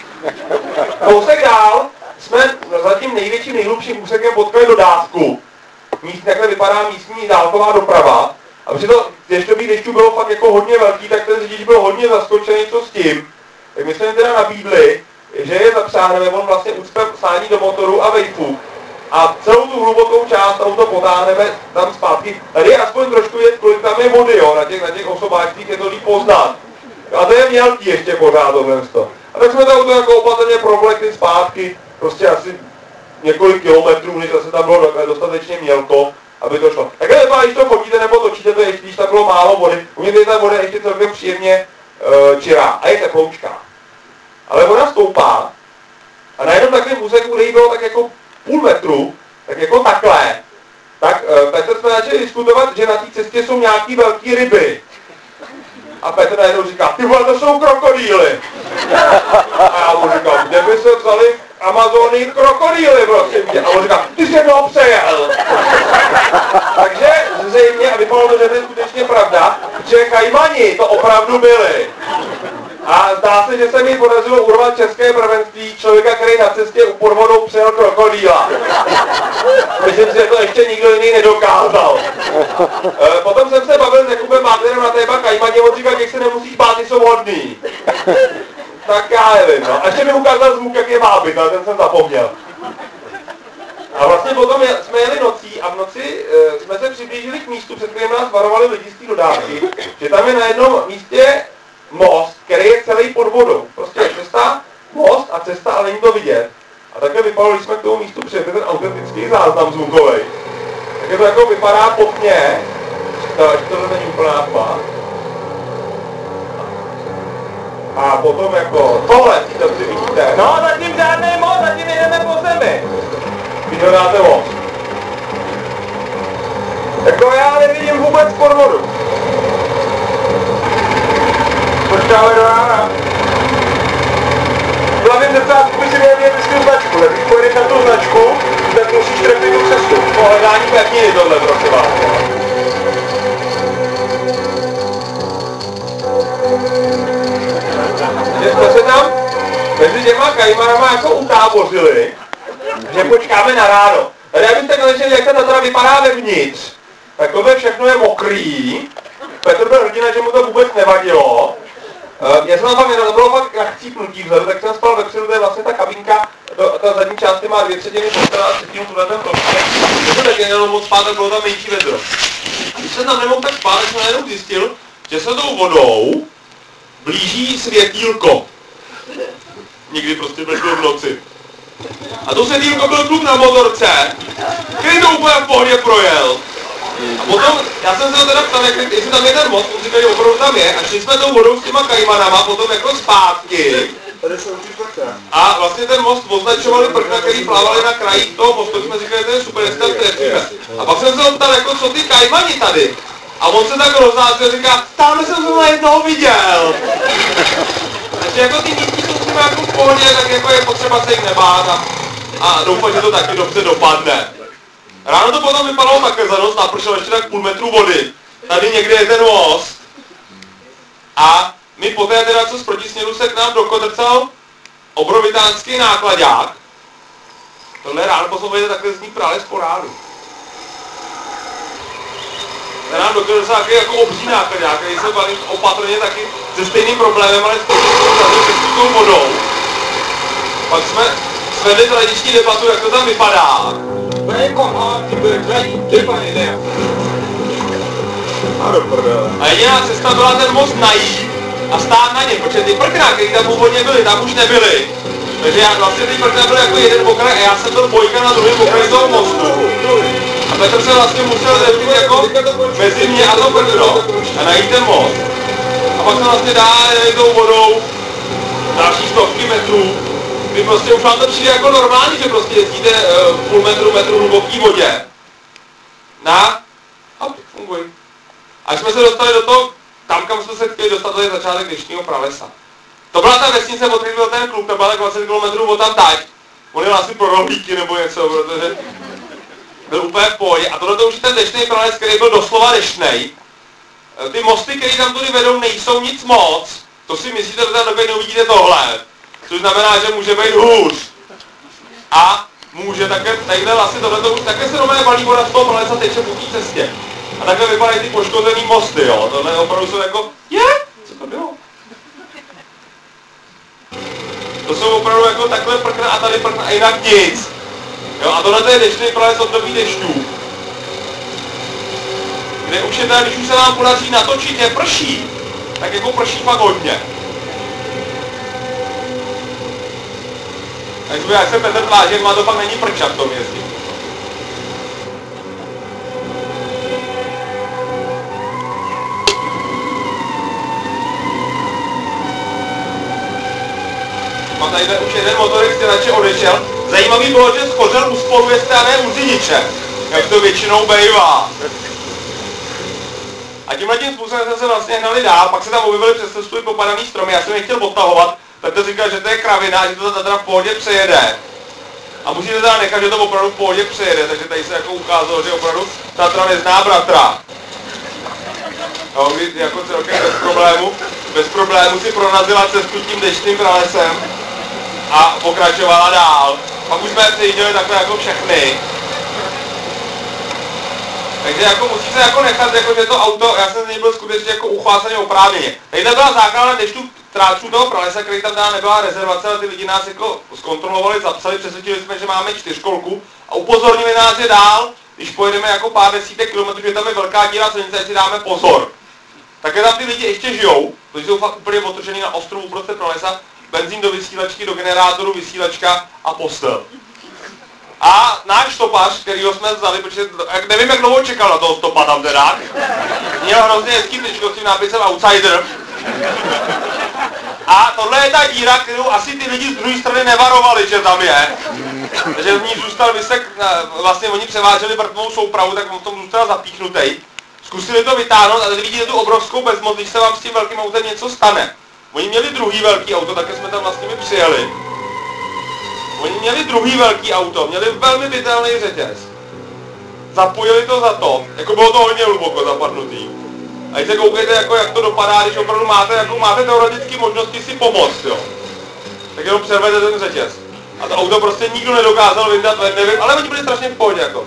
Kousek dál jsme za tím největším, nejhlubším úsekem potkali dodávku. Takhle vypadá místní dálková doprava. A protože to dešťů bylo fakt jako hodně velký, tak ten řidič byl hodně zaskočený, co s tím. Tak my jsme jim teda nabídli, že je zapřáhneme, on vlastně ucpe sání do motoru a vejfu. A celou tu hlubokou část auto potáhneme tam zpátky. Tady je aspoň trošku je, kolik tam je vody, jo, na těch osobáčcích je to líp poznat. A to je mělký ještě pořád tohle. A tak jsme to auto jako opatrně provlekli zpátky, prostě asi několik kilometrů, než zase tam bylo dostatečně mělko, aby to šlo. Takhle vypadá, když to fotíte nebo točíte to ještě, když tam bylo málo vody, u mě ta voda ještě celkem příjemně čirá a je teploučká. Ale voda stoupá a na jednom takovém úseku, kde jí bylo tak jako půl metru, tak jako takhle, tak Petr jsme začali diskutovat, že na té cestě jsou nějaký velký ryby. A Petr najednou říká, ty vole, to jsou krokodýly. A já mu říkám, kde by se vzali v Amazonii krokodýly, prosím tě. A on říká, ty jsi mnou přejel. Takže zřejmě, a vypadalo to, že to je skutečně pravda, že kajmani to opravdu byli. A zdá se, že se mi podařilo urvat české prvenství člověka, který na cestě pod vodou přejel krokodýla. Myslím si, že to ještě nikdo jiný nedokázal. Potom jsem se bavil s Jakubem Máterem na téma kajmani, on říkal, že se nemusíš bát, ty jsou hodný. Tak já nevím, no. A ještě mi ukázal zvuk, jak je vábit, ale ten jsem zapomněl. A vlastně potom jsme jeli nocí a v noci jsme se přiblížili k místu, před kterým nás varovali lidi z té dodávky, že tam je na jednom místě most, který je celý pod vodou. Prostě je cesta, most a cesta, ale není to vidět. A takhle vypadalo, když jsme k tomu místu přijeli, ten autentický záznam zvukový. Takže to jako vypadá potně, tohle není úplná tma. A potom jako tohle, to si vidíte. No, zatím žádný most, zatím jdeme po zemi. Když ho dáte most. Jako já nevidím vůbec pod vodu. Počkáme do rána. Hlavně v začátku si nevědět tu značku, tak když pojedeš na tu značku, tak musíš trefit tu cestu. Pohledání pevniny tohle, prosím vás. Že jsme se tam mezi těma kajmanama jako utábořili, že že počkáme na ráno. Tady abyste konečně, jak ta Tatra vypadá vevnitř, tak tohle všechno je mokrý. Petr byl hrdina, že mu to vůbec nevadilo. Já jsem tam to bylo fakt na chcípnutí vzadu, tak jsem spal vepředu, to je vlastně ta kabinka, ta zadní část má 2/3 postela a 1/3 tuhle ten prostor. Když jsem taky neměl moc spát, tak bylo tam menší vedro. A když jsem tam nemohl tak spát, tak jsem najednou zjistil, že se tou vodou blíží světýlko. Nikdy prostě byl v noci. A to světýlko byl kluk na motorce, který to úplně v pohodě projel. A potom, já jsem se ho teda ptal, jestli tam je ten most, on říkal, že opravdu tam je, a šli jsme tou vodou s těma kajmanama, potom jako zpátky. A vlastně ten most označovali prkna, který plavali na krajích toho mostu, jsme říkali, že to je super, jestli tam trefíme. A pak jsem se ho ptal, jako co ty kajmani tady? A on se tak roznásil a říká, tam jsem to na jednoho viděl. Takže jako ty místní jsou s nimi jako v pohodě, tak jako je potřeba se jich nebát a doufat, že to taky dobře dopadne. Ráno to potom vypadalo takhle, za noc napršelo ještě tak půl metru vody. Tady někde je ten most. A my poté teda, co z protisměru se k nám dokotrcal obrovitánský nákladák. Tohle ráno poslouchejte, takhle zní právě z porádu. Ten nám dokotrcal taky jako obří nákladák, který se balí opatrně taky se stejným problémem, ale s tou vodou. Pak jsme svedli tradiční debatu, jak to tam vypadá. A jediná cesta byla ten most najít a stát na něm, protože ty prkna, který tam původně byly, tam už nebyly. Takže já vlastně ty prkna byly jako jeden okraj a já jsem byl bojka na druhém okraji toho mostu. A Petr se vlastně musel zeptit jako mezi mě a to prkno a najít ten most. A pak se vlastně dále jeli tou vodou další stovky metrů, kdy prostě už vám to přijde jako normální, že prostě jezdíte půl metru hluboký vodě. A funguje. Až jsme se dostali do toho, tam kam jsme se chtěli dostat, to je začátek dnešního pralesa. To byla ta vesnice, od který byl ten kluk, to byla tak 20 km od tam tať. On jel asi pro rohlíky nebo něco, protože byl úplně v pohodě. A tohle už je ten deštný prales, který byl doslova deštnej. Ty mosty, které tam tudy vedou, nejsou nic moc. To si myslíte, že tam dokud neuvidíte tohle. Což znamená, že může být hůř. A může také, tadyhle vlastně tohleto už také se normálně valí voda z toho pralesa teče po té cestě. A takhle vypadají ty poškozený mosty, jo. Tohle opravdu jsou jako, co to bylo? To jsou opravdu jako takhle prkna a tady prkna a jinak nic. Jo, a tohle je deštný prales období dešťů. Kde už je teda, když už se nám podaří natočit, že prší, tak jako prší fakt hodně. Takže jak se Petr tváří, jak má to fakt není prča v tom jezdí. Mám tady už jeden motorek, který radši odešel. Zajímavý bylo, že schořel u sporu, jestli a ne u řidiče, jak to většinou bývá. A tímhletím způsobem jsme se vlastně hnali dál, pak se tam objevily přes cestu i popadaný stromy, já jsem je chtěl odtahovat, tak to říkal, že to je kravina a že to Tatra v pohodě přejede. A musíte teda nechat, že to opravdu v pohodě přejede, takže tady se jako ukázalo, že opravdu Tatra nezná bratra. No, jako celkem bez problému si pronazila cestu tím deštným pralesem a pokračovala dál. Pak už jsme přejížděli takhle jako všechny. Takže jako musíte jako nechat, jako, že to auto, já jsem z něj byl skutečně jako uchvácený oprávněně. Tady byla záchrana dešťů tráčů toho pralesa, který tam teda nebyla rezervace, ale ty lidi nás jako zkontrolovali, zapsali, přesvědčili jsme, že máme 4školku a upozornili nás, že dál, když pojedeme jako pár desítek kilometrů, že tam je velká díra silnice, ať si dáme pozor. Také tam ty lidi ještě žijou, protože jsou fakt úplně otočený na ostrovu uprostřed pralesa, benzín do vysílačky, do generátoru, vysílačka a postel. A náš stopař, kterýho jsme vzali, protože nevím, jak dlouho čekal na toho stopa tam teda, měl hrozně hezký tričko s tím nápisem Outsider. A tohle je ta díra, kterou asi ty lidi z druhé strany nevarovali, že tam je. Takže v ní zůstal vysek, vlastně oni převáželi vrtnovou soupravu, tak on v tom zůstal zapíchnutej. Zkusili to vytáhnout a tady vidíte tu obrovskou bezmoc, když se vám s tím velkým autem něco stane. Oni měli druhý velký auto, také jsme tam vlastně my přijeli. Oni měli druhý velký auto, měli velmi detailný řetěz. Zapojili to za to, jako bylo to hodně hluboko zapadnutý. A když se koukejte, jako, jak to dopadá, když opravdu máte teoretické možnosti si pomoct, jo. Tak jenom přervete ten řetěz. A to auto prostě nikdo nedokázal vyndat, nevím, ale oni byli strašně v pohodě, jako.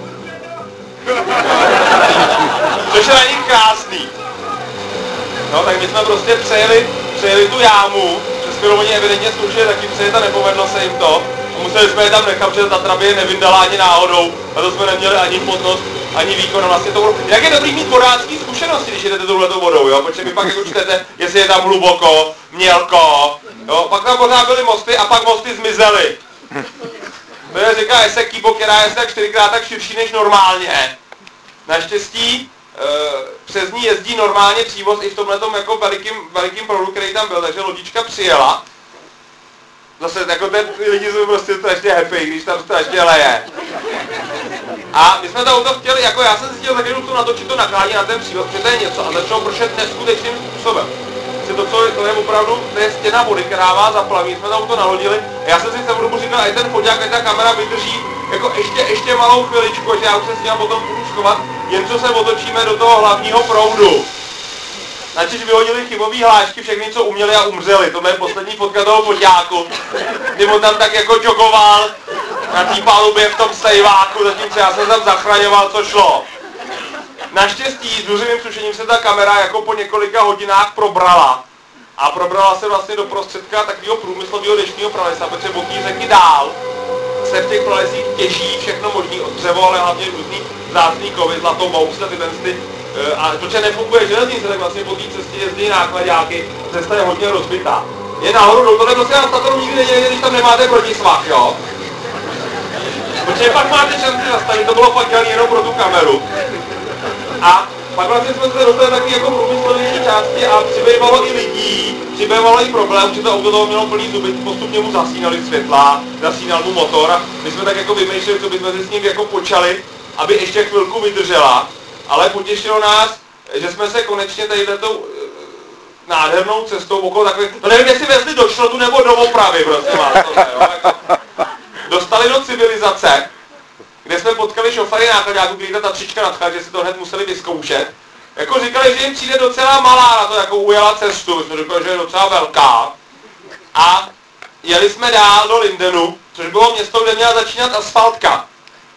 Což je na nich krásný. No, tak my jsme prostě přejeli tu jámu, přes kterou oni evidentně zkoušeli taky přejet a nepovedlo se jim to. A museli jsme je tam nechat, protože ta Tatra by je nevyndala ani náhodou. A to jsme neměli ani podnost, ani výkon. A vlastně to bylo... Jak je dobrý mít vodácký zkušenosti, když jdete touhletou vodou, jo? Protože vy pak jako čtete, jestli je tam hluboko, mělko, jo? Pak tam pořád byly mosty a pak mosty zmizely. To je říká Esekibo, která je tak 4krát tak širší než normálně. Naštěstí přes ní jezdí normálně přívoz i v tomhletom jako velikým proudu, který tam byl, takže lodička přijela. Zase jako ty lidi jsou prostě strašně happy, když tam strašně leje. A my jsme to auto chtěli, jako já jsem si chtěl taky to natočit to nakládí na ten přívoz, protože to je něco a začalo pršet neskutečným způsobem. To je opravdu, to je stěna vody, která vás zaplaví, jsme to auto nalodili a já jsem si v tom dobu říkal, ať ten foťák, ať ta kamera vydrží jako ještě malou chviličku, že já už se s ním potom budu schovat, jen co se otočíme do toho hlavního proudu. Načež vyhodili chybový hlášky, všechny, co uměli a umřeli. Tohle je poslední fotka toho foťáku, kdy on tam tak jako jogoval na té palubě v tom stejváku, zatímco já jsem tam zachraňoval, co šlo. Naštěstí s důřivým sušením se ta kamera jako po několika hodinách probrala. A probrala se vlastně do prostředka takového průmyslového deštního pralesa, protože od té řeky dál se v těch pralesích těží všechno možný od dřevo, ale hlavně různý vzácný kovy, zlatomoust a ty a protože nefunguje železnice, tak vlastně po té cestě jezdí nákladáky, cesta je hodně rozbitá. Je nahoru, tohle prostě na Tataru nikdy nedělejte, když tam nemáte protisvah, jo? Protože pak máte šanci zastavit, to bylo fakt dělané jenom pro tu kameru. A pak vlastně jsme se dostali taky jako průmyslovější části a přibývalo i lidí, přibývalo i problém, že to auto toho mělo plný zuby, postupně mu zasínali světla, zasínal mu motor a my jsme tak jako vymýšleli, co bychom si s ním jako počali, aby ještě chvilku vydržela. Ale potěšilo nás, že jsme se konečně tady tou nádhernou cestou okolo takové, no nevím, jestli vezli do šrotu nebo do opravy, prostě vás to ne, jo, jako, dostali do civilizace, kde jsme potkali šoféry nákladáků, který ta Tatřička nadchla, že si to hned museli vyzkoušet. Jako říkali, že jim přijde docela malá na to, jako ujela cestu, jsme říkali, že je docela velká. A jeli jsme dál do Lindenu, což bylo město, kde měla začínat asfaltka.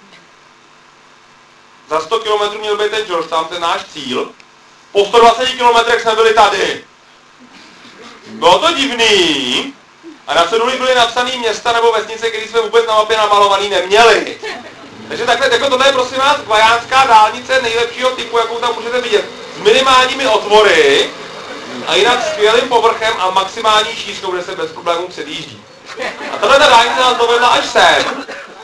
Za 100 km měl být ten Georgetown, ten náš cíl. Po 120 km jsme byli tady. Bylo to divný. A na ceduli byly napsané města nebo vesnice, které jsme vůbec na mapě namalovaný neměli. Takže takhle, jako tohle je prosím vás Guajánská dálnice nejlepšího typu, jakou tam můžete vidět. S minimálními otvory a jinak skvělým povrchem a maximální šířkou, kde se bez problémů předjíždí. A tahle ta dálnice nás dovedla až sem,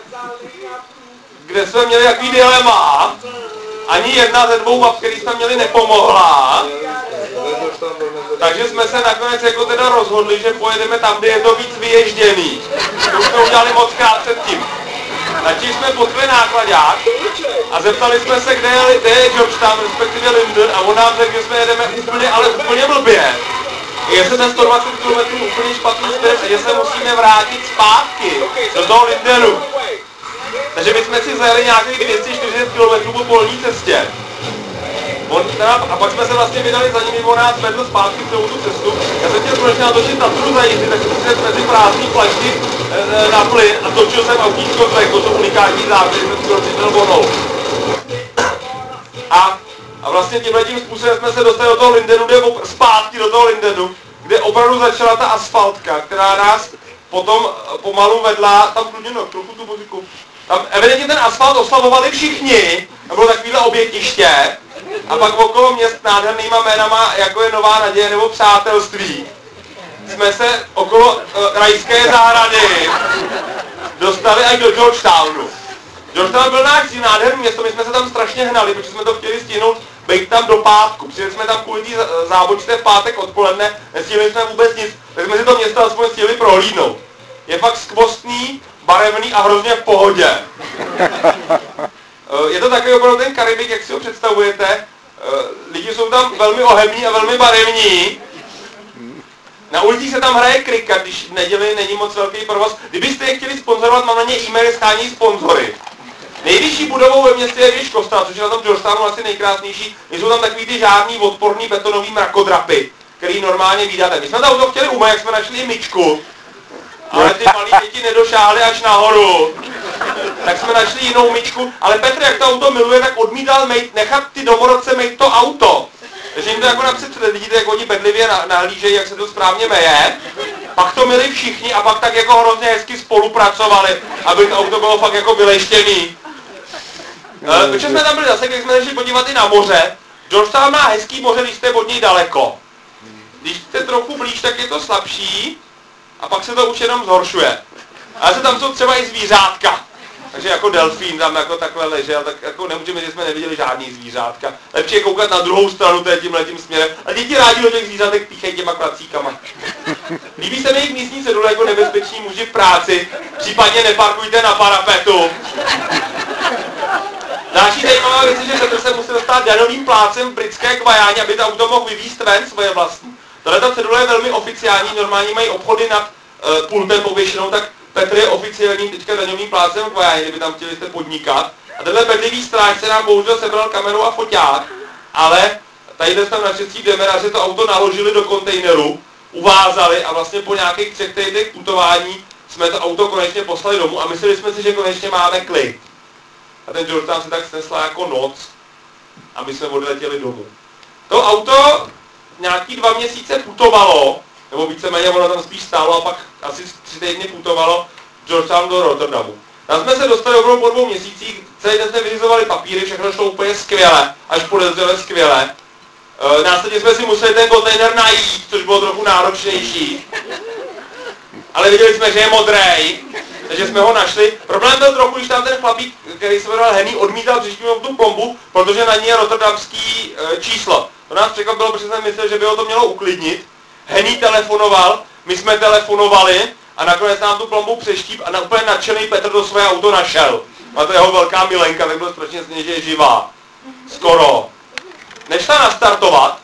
kde jsme měli takový dilema. Ani jedna ze dvou bab, který jsme měli, nepomohla. Takže jsme se nakonec jako teda rozhodli, že pojedeme tam, kde je to víc vyježděný. To už jsme udělali moc krát předtím. Načež jsme potkli nákladák a zeptali jsme se, kde je Georgetown, respektive Linden, a on nám řekl, že jsme jedeme úplně, ale úplně blbě. Je se ten 120 km úplně špatný směr a že se musíme vrátit zpátky do toho Lindenu. Takže my jsme si zajeli nějakých 240 km po polní cestě. A pak jsme se vlastně vydali za nimi, on nás vedl zpátky celou tu cestu. Já jsem chtěl konečně natočit Tatru za jízdy, takže jsem mezi prázdný flašky na plyn a točil jsem autíčko z to jsou unikátní záběry, jsem skoro přišel vonou. A vlastně tímhletím způsobem jsme se dostali do toho Lindenu, zpátky do toho Lindenu, kde opravdu začala ta asfaltka, která nás potom pomalu vedla, tam kludně trochu tu muziku. Tam evidentně ten asfalt oslavovali všichni, tam bylo takovýhle obětiště, a pak okolo měst nádhernýma jménama, jako je Nová naděje nebo Přátelství, jsme se okolo rajské zahrady dostali až do Georgetownu. Georgetown byl náš nádherný město, my jsme se tam strašně hnali, protože jsme to chtěli stihnout, být tam do pátku. Přijeli jsme tam kvůli té zábočce v pátek odpoledne, nestihli jsme vůbec nic, tak jsme si to město aspoň stihli prohlídnout. Je fakt skvostný, barevný a hrozně v pohodě. Je to takový opravdu ten Karibik, jak si ho představujete. Lidi jsou tam velmi ohební a velmi barevní. Na ulicích se tam hraje kriket, když v neděli není moc velký provoz. Kdybyste je chtěli sponzorovat, mám na ně e-maily, schání sponzory. Nejvyšší budovou ve městě je věž kostela, což je na tom Georgetownu asi nejkrásnější. Jsou tam takový ty žádný odporný betonový mrakodrapy, který normálně vídáte. My jsme tam to chtěli umýt, jak jsme našli i myčku. ale ty malí děti nedošáhly až nahoru. Tak jsme našli jinou myčku, ale Petr, jak to auto miluje, tak odmítal nechat ty domorodce mít to auto. Takže jim to jako napřed vidíte, jak oni bedlivě nahlížejí, jak se to správně meje. Pak to měli všichni a pak tak jako hrozně hezky spolupracovali, aby to auto bylo fakt jako vyleštěný. Protože jsme tam byli zase, když jsme šli podívat i na moře. Georgetown má hezký moře, když jste od něj daleko. Když jste trochu blíž, tak je to slabší a pak se to už jenom zhoršuje. Ale tam jsou třeba i zvířátka. Takže jako delfín tam jako takhle ležel, tak jako nemůžeme, že jsme neviděli žádný zvířátka. Lepší je koukat na druhou stranu tímhletím směrem. A děti rádi do těch zvířátek píchají těma klacíkama. Líbí se mi jejich místní cedule jako nebezpeční muži v práci, případně neparkujte na parapetu. Další zajímavá věc je, že Petr se musel stát daňovým plácem v britské Guajáně, aby to auto mohl vyvízt ven svoje vlastní. Tato cedule je velmi oficiální, normálně mají obchody nad pultem pověšenou, tak Petr je oficiálním teďka daňovým plácem v Guajáně, kdyby tam chtěli jste podnikat. A tenhle bedlivý strážce nám bohužel sebral kameru a foťák, ale tady jsme naštěstí demeraři to auto naložili do kontejneru, uvázali a vlastně po nějakých 3 týdnech putování jsme to auto konečně poslali domů a mysleli jsme si, že konečně máme klid. A ten George tam se tak snesla jako noc a my jsme odletěli domů. To auto nějaký 2 měsíce putovalo, nebo víceméně ono tam spíš stálo a pak asi 3 týdny putovalo Georgetown do Rotterdamu. Tam jsme se dostali opravdu po 2 měsících, celý den jsme vyřizovali papíry, všechno šlo úplně skvěle, až podezřele skvěle. Následně jsme si museli ten kontejner najít, což bylo trochu náročnější. Ale viděli jsme, že je modrej, takže jsme ho našli. Problém byl trochu, když tam ten chlapík, který se jmenoval Henny, odmítal přištěnit tu plombu, protože na ní je rotterdamský číslo. To nás překvapilo, protože jsem myslel, že by ho to mělo uklidnit. Henny telefonoval, my jsme telefonovali a nakonec nám tu plombu přeštíp a úplně nadšený Petr do své auto našel. A to je jeho velká milenka, tak byl strašně sněžně, že je živá. Skoro. Než ta nastartovat,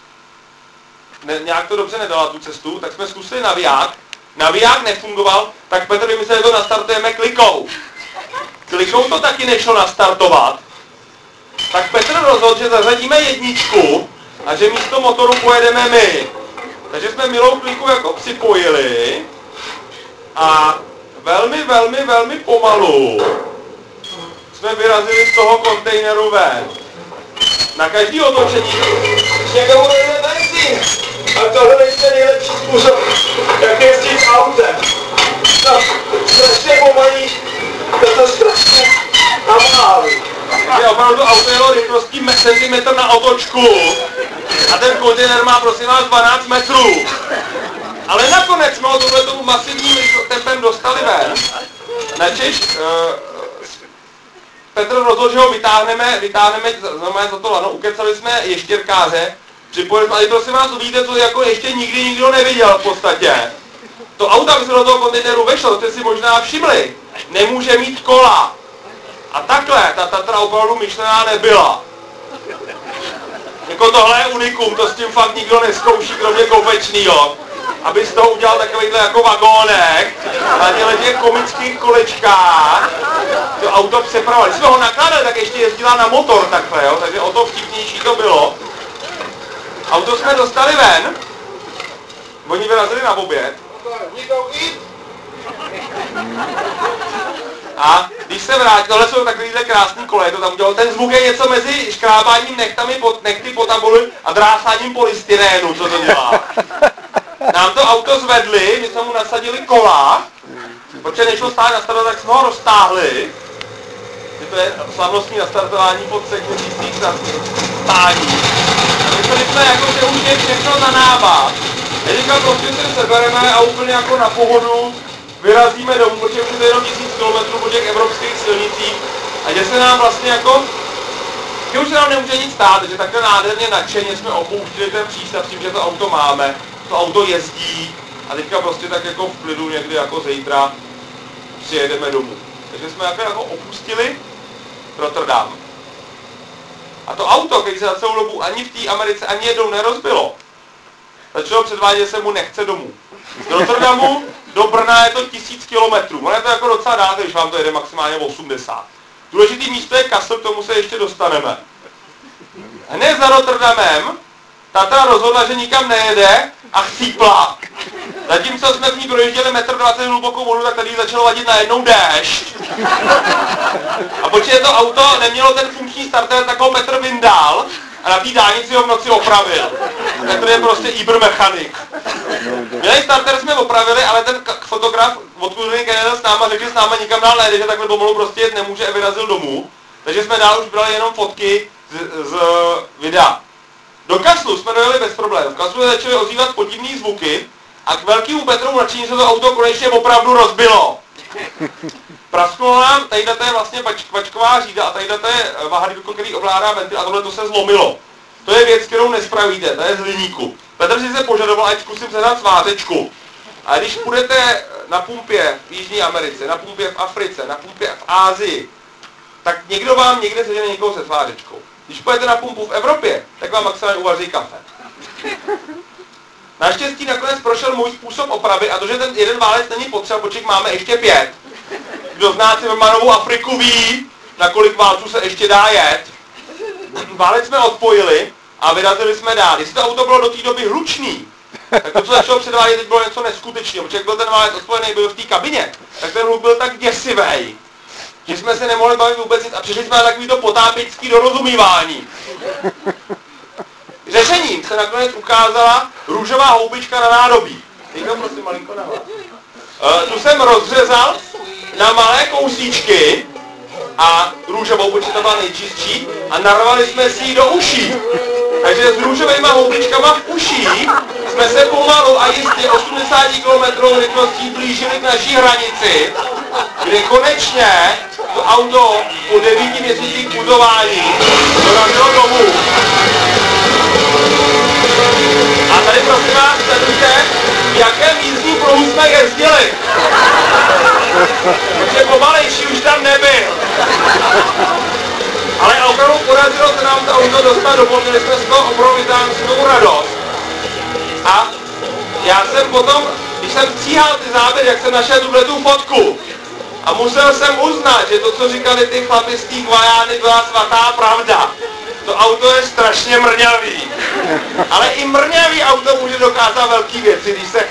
nějak to dobře nedala tu cestu, tak jsme zkusili naviják. Naviják nefungoval, tak Petr vymyslel, že to nastartujeme klikou. Klikou to taky nešlo nastartovat. Tak Petr rozhodl, že zařadíme 1 a že místo motoru pojedeme my. Takže jsme milou kliku jako připojili a velmi pomalu jsme vyrazili z toho kontejneru ven. Na každý otočení někomu nejde benzín. A tohle nejste nejlepší způsob, jak jezdit autem. No, strašně pomalý, to strašně namáli. Takže opravdu auto jelo rychlostí centimetr na otočku a ten kontejner má prosím vás 12 metrů. Ale nakonec jsme ho tohletou masivním tempem dostali ven. Načež Petr rozhodl, že ho vytáhneme za to lano, ukecali jsme ještěrkáře, připojili jsme, ale prosím vás, uvidíte, co jako ještě nikdy nikdo neviděl v podstatě. To auto, aby se do toho kontejneru vešlo, jste si možná všimli, nemůže mít kola. A takhle, ta Tatra opravdu myšlená nebyla. Jako tohle je unikum, to s tím fakt nikdo neskouší, kromě Kopečnýho. Aby z toho udělal takovýhle jako vagónek na těch komických kolečkách to auto přepravovali. Když jsme ho nakládali, tak ještě jezdila na motor takhle, jo? Takže o to vtipnější to bylo. Auto jsme dostali ven, oni vyrazili na oběd. A když se vrátí, tohle jsou takovýhle krásný koleje, to tam udělal, ten zvuk je něco mezi škrábáním nechty po tabuli a drásáním polystyrénu, co to dělá. Nám to auto zvedli, my jsme mu nasadili kola, protože nešlo stále nastartovat, tak jsme ho roztáhli. To je slavnostní nastartování po 3 měsících na stání. A mysleli jsme, jako, že už je všechno na nábad. Já říkal, prostě se sebereme a úplně jako na pohodu vyrazíme domů, protože už je to jenom 1000 km po těch evropských silnicích. A že se nám vlastně jako, že už se nám nemůže nic stát, že takhle nádherně nadšeně jsme opouštili ten přístav tím, že to auto máme. To auto jezdí a teďka prostě tak jako v klidu někdy jako zítra přijedeme domů. Takže jsme jako opustili Rotterdam. A to auto, který se za celou dobu ani v té Americe ani jednou nerozbilo, začalo předvádět, že se mu nechce domů. Z Rotterdamu do Brna je to 1000 km. Ono je to jako docela dále, když vám to jede maximálně 80. Důležitý místo je Kassel, k tomu se ještě dostaneme. Hned za Rotterdamem Tatra rozhodla, že nikam nejede a chcípla. Zatímco jsme v ní projížděli 1,20 m hlubokou vodu, tak tady začalo vadit najednou déšť. A protože to auto nemělo ten funkční starter, tak ho Petr vyndal a na té dálnici ho v noci opravil. Petr je prostě ibermechanik. Měli starter jsme opravili, ale ten fotograf odkuřený Canada s náma řekl, že s náma nikam dál nejde, že takhle pomalu prostě jet nemůže a vyrazil domů. Takže jsme dál už brali jenom fotky z videa. Do Kaslu jsme dojeli bez problémů. V Kaslu začaly ozývat podivný zvuky a k velkému Petrovu nadšení se to auto konečně opravdu rozbilo. Prasknulo nám, tadyhle to je vlastně vačková řída a tadyhle to je vahadýlko, který ovládá ventil a tohle to se zlomilo. To je věc, kterou nespravíte, to je z hliníku. Petr si se požadoval, ať zkusím sehnat svářečku. A když půjdete na pumpě v Jižní Americe, na pumpě v Africe, na pumpě v Ázii, tak někdo vám někde sežene někoho se svářečkou. Když půjdete na pumpu v Evropě, tak vám maximálně uvaří kafe. Naštěstí nakonec prošel můj způsob opravy a to, že ten jeden válec není potřeba, poček máme ještě 5. Kdo zná Cimrmanovou Afriku ví, na kolik válců se ještě dá jet. Válec jsme odpojili a vyrazili jsme dál. Jestli to auto bylo do té doby hlučný, tak to, co začalo předvádět, teď bylo něco neskutečného. Protože jak byl ten válec odpojený, byl v té kabině, tak ten hluk byl tak děsivý, že jsme se nemohli bavit vůbec nic a přišli jsme na takovýto potápěčský dorozumívání. Řešením se nakonec ukázala růžová houbička na nádobí. Někdo prosím malinko na hlas. Tu jsem rozřezal na malé kousíčky a růžovou, protože to byla nejčistší, a narvali jsme si ji do uší. Takže s růžovejma houbičkama v uších jsme se pomalu a jistě 80 km rychlostí blížili k naší hranici, kde konečně to auto po 9 měsících puzování dorazilo domů. A tady prosím vás, sledujte, v jakém jízdním pruhu jsme jezdili. Protože pomalejší už tam nebyl. Ale opravdu podařilo se nám to auto dostat domů, měli jsme z toho obrovitánskou radost. A já jsem potom, když jsem stříhal ty záběry, jak jsem našel tu fotku, a musel jsem uznat, že to, co říkali ty chlapi z té Guajány, byla svatá pravda. To auto je strašně mrňavý. Ale i mrňavý auto může dokázat velké věci, když se